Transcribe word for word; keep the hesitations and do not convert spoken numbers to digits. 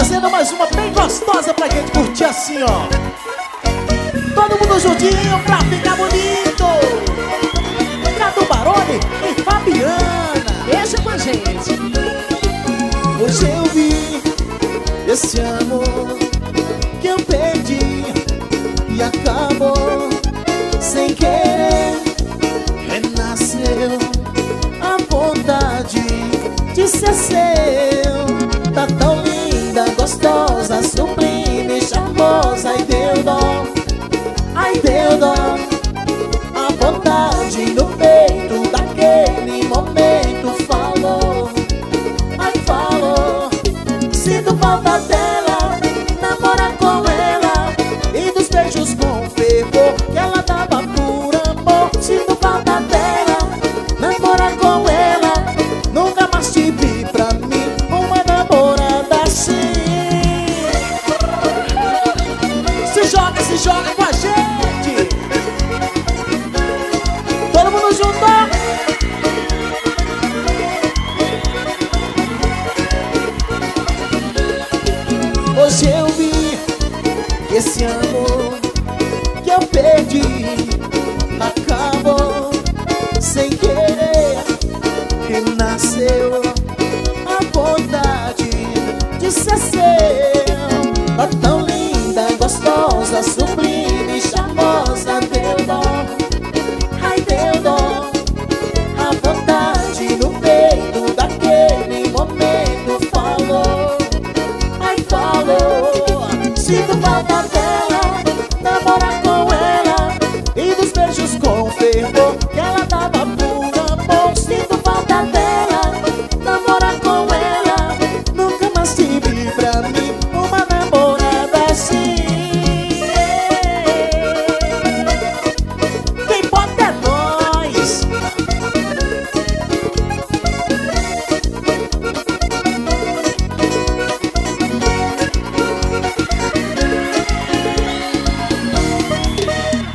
trazendo mais uma bem gostosa pra gente curtir assim, ó. Todo mundo juntinho pra ficar bonito. Cadu Baroni e Fabiana, deixa com a gente. Hoje eu vi esse amor que eu perdi e acabou sem querer. Renasceu a vontade de ser seu. Tá tão linda, gostosa, sublime, charmosa. Ai, deu dó, ai, deu dó. A vontade no peito daquele momento falou, ai, falou. Sinto falta dela, namora com ela e dos beijos com fervor que ela dava por amor. Sinto falta dela, namora com ela. Nunca mais te vi pra mim uma namorada assim. Se joga, se joga com a gente. Todo mundo junto. Hoje eu vi que esse amor que eu perdi acabou sem querer. Renasceu a vontade de ser seu. Tá tão linda, gostosa, sublime, charmosa. Deu dó, ai, deu dó. A vontade no peito daquele momento falou, ai, falou. Sinto falta dela.